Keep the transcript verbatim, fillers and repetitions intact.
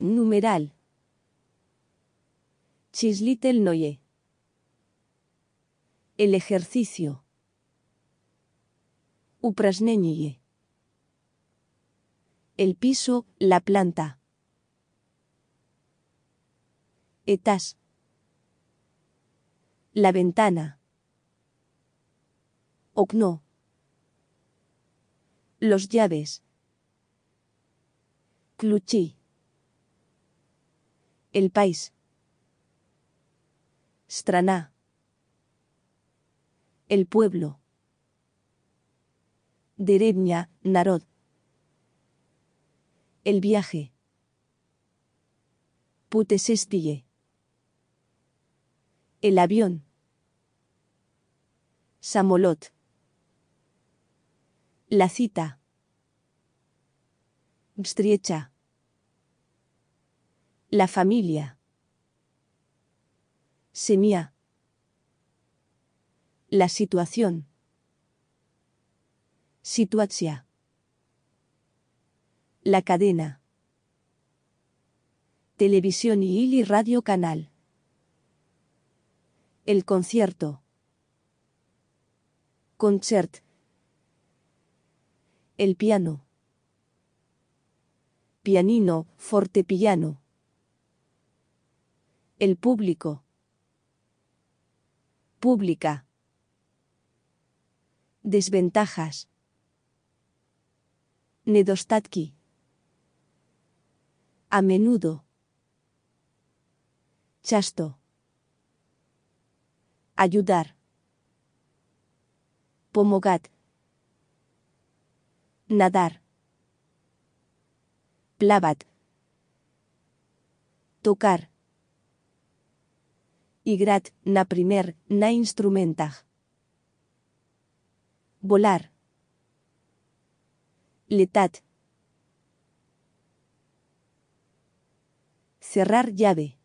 Numeral. Chislitel noye. El ejercicio. Uprasneñie. El piso, la planta. Etas. La ventana. Okno. Los llaves. Kluchi. El país. Straná. El pueblo. Derevnia, narod. El viaje. Putesestille. El avión. Samolot. La cita. Bstriecha. La familia. Semia. La situación. Situacja. La cadena. Televisión y radio canal. El concierto. Concert. El piano. Pianino, fortepiano. El público. Pública. Desventajas. Nedostatki. A menudo. Chasto. Ayudar. Pomogat. Nadar. Plavat. Tocar. Igrat, na primer, na instrumentag. Volar. Letat. Cerrar llave.